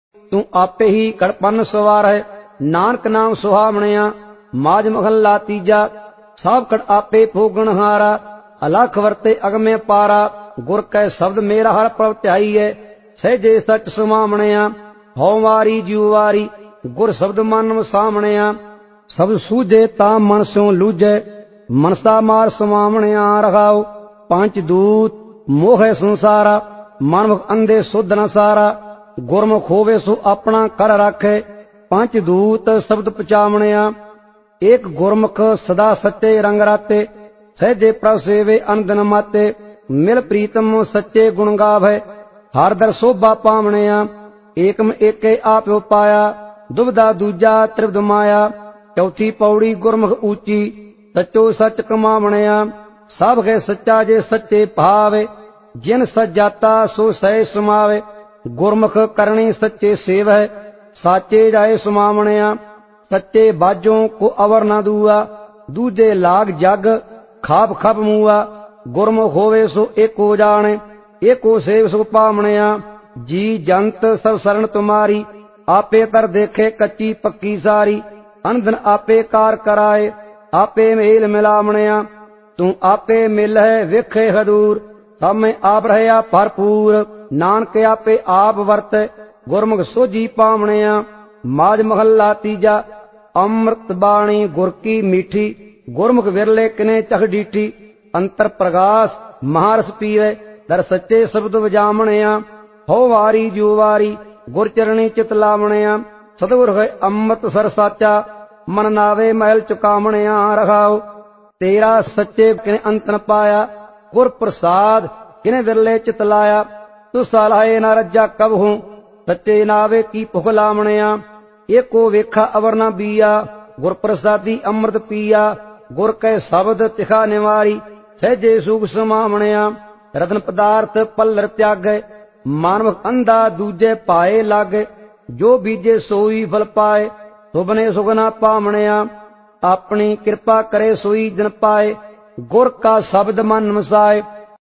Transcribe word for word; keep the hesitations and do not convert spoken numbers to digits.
ਤੂੰ ਆਪੇ ਹੀ ਕੜਪਨ ਸਵਾਰ ਹੈ। ਨਾਨਕ ਨਾਮ ਸੁਹਾਵਣਿਆ ਮਾਝ ਮਹੱਲਾ ਤੀਜਾ। ਸਭ ਕੜ ਆਪੇ ਫੋਗਣ ਹਾਰਾ ਅਲਖ ਵਰਤੇ ਅਗਮੇ ਪਾਰਾ। ਗੁਰ ਕੈ ਸ਼ਬਦ ਮੇਰਾ ਹਰ ਪ੍ਰਭ ਧਿਆਈ ਹੈ ਸਹਿਜੇ ਸਚ ਸੁਮਾਵਣਿਆ। ਹਉ ਵਾਰੀ ਜਿਉ ਵਾਰੀ ਗੁਰ ਸ਼ਬਦ ਮਨ ਵਸਾਵਣਿਆ। ਸਬਦ ਸੂਝੇ ਤਾਂ ਮਨ ਸਿਉ ਲੂਝੈ ਮਨਸਾ ਮਾਰ ਸਮਾਵਣਿਆ। ਰਹਾਉ ਪੰਜ ਦੂਤ ਮੋਹ ਹੈ ਸੰਸਾਰਾ ਮਨਮੁਖ ਅੰਧੇ ਸੁਧ ਨ ਸਾਰਾ। ਗੁਰਮੁਖ ਹੋਵੇ ਸੋ ਆਪਣਾ ਕਰ ਰਾਖੇ ਪੰਜ ਦੂਤ ਸ਼ਬਦ ਪਚਾਵਣਿਆ। ਏਕ ਗੁਰਮੁਖ ਸਦਾ ਸੱਚੇ ਰੰਗ ਰਾਤੇ ਸਹਿਜੇ ਪ੍ਰਭ ਸੇਵੇ ਅਨੰਦਨ ਮਾਤੇ। ਮਿਲ ਪ੍ਰੀਤਮ ਸੱਚੇ ਗੁਣ ਗਾਵੈ ਹਰ ਦਰ ਸੋਭਾ ਪਾਵਣਿਆ। ਏਕਮ ਏਕੇ ਆਪ ਉਪਾਇਆ ਦੁਬਦਾ ਦੂਜਾ ਤ੍ਰਿਪਦ ਮਾਇਆ। ਚੌਥੀ ਪੌੜੀ ਗੁਰਮੁਖ ਊਚੀ ਸੱਚੋ ਸੱਚ ਕਮਾਵਣਿਆ। ਸਭ ਹੈ ਸੱਚਾ ਜੇ ਸੱਚੇ ਭਾਵੇ ਜਿਨ ਸਜਾਤਾ ਸੋ ਸਹਿ ਸਮਾਵੇ। ਗੁਰਮੁਖ ਕਰਨੀ ਸੱਚੇ ਸੇਵੈ ਸਾਚੇ ਜਾਏ ਸਮਾਵਣਿਆ। ਸੱਚੇ ਬਾਝੋਂ ਕੋ ਅਵਰ ਨਾ ਦੂਆ ਦੂਜੇ ਲਾਗ ਜਗ ਖਾਪ ਖਪ ਮੂਆ। ਗੁਰਮੁਖ ਹੋਵੇ ਸੋ ਏਕੋ ਜਾਣੇ ਏਕੋ ਸੇਵ ਸੁਖ ਪਾਵਣਿਆ। ਜੀ ਜੰਤ ਸਭ ਸਰਣ ਤੁਮਾਰੀ ਆਪੇ ਕਰ ਦੇਖੇ ਕੱਚੀ ਪੱਕੀ ਸਾਰੀ। ਅਨੰਦਨ ਆਪੇ ਕਾਰ ਕਰਾਏ ਆਪੇ ਮੇਲ ਮਿਲਾਵਣਿਆ। ਤੂੰ ਆਪੇ ਮਿਲ ਹੈ ਵੇਖੇ ਹਦੂਰ ਸਭ ਮੈਂ ਆਪ ਰਹਿਆ ਭਰਪੂਰ। ਨਾਨਕ ਆਪੇ ਆਪ ਵਰਤੈ ਗੁਰਮੁਖ ਸੋਝੀ ਪਾਵਣਿਆ। ਮਾਝ ਮਹੱਲਾ ਤੀਜਾ। ਅੰਮ੍ਰਿਤ ਬਾਣੀ ਗੁਰ ਕੀ ਮੀਠੀ ਗੁਰਮੁਖ ਵਿਰਲੇ ਕਿਨੇ ਚਖ ਡੀਠੀ। ਅੰਤਰ ਪ੍ਰਗਾਸ ਮਹਾਰਸ ਪੀਵੇ ਦਰ ਸੱਚੇ ਸ਼ਬਦ ਵਜਾਵਣਿਆ। ਹਉ ਵਾਰੀ ਜਿਉ ਵਾਰੀ ਗੁਰ ਚਰਣੀ ਚਿਤ ਲਾਵਣਿਆ। ਸਤਿਗੁਰ ਹੈ ਅੰਮ੍ਰਿਤ ਸਰ ਸਾਚਾ ਮਨ ਨਾਵੇ ਮਹਿਲ ਚੁਕਾਵਣਿਆ। ਰਹਾਉ ਤੇਰਾ ਸੱਚੇ ਕਿਨੇ ਅੰਤ ਨ ਪਾਇਆ ਗੁਰ ਪ੍ਰਸਾਦ ਕਿਨੇ ਵਿਰਲੇ ਚਿਤ ਲਾਇਆ। ਤੂੰ ਸਲਾਹੇ ਨਾ ਰੱਜਾ ਕਬਹੂ ਸੱਚੇ ਨਾਵੇ ਕੀ ਭੁਖ ਲਾਵਣਿਆ। ਏਕੋ ਵੇਖਾ ਅਵਰ ਨਾ ਬੀਆ ਗੁਰ ਪ੍ਰਸਾਦੀ ਅੰਮ੍ਰਿਤ ਪੀਆ। ਗੁਰ ਕੈ ਸ਼ਬਦ ਤਿਖਾ ਨਿਵਾਰੀ ਸਹਿਜੇ ਸੁਖ ਸਮਾਵਣਿਆ। ਰਤਨ ਪਦਾਰਥ ਪੱਲਰ ਤਿਆਗੈ ਮਾਨਵਕ ਅੰਧਾ ਦੂਜੇ ਪਾਏ ਲਾਗੇ। ਜੋ ਬੀਜੇ ਸੋਈ ਫਲ ਪਾਏ ਸੁਬਨੇ ਸੁਗਨਾ ਪਾਵਣਿਆ। ਆਪਣੀ ਕਿਰਪਾ ਕਰੇ ਸੋਈ ਜਨ ਪਾਏ ਗੁਰ ਕਾ ਸ਼ਬਦ ਮਨ ਵਸਾਏ।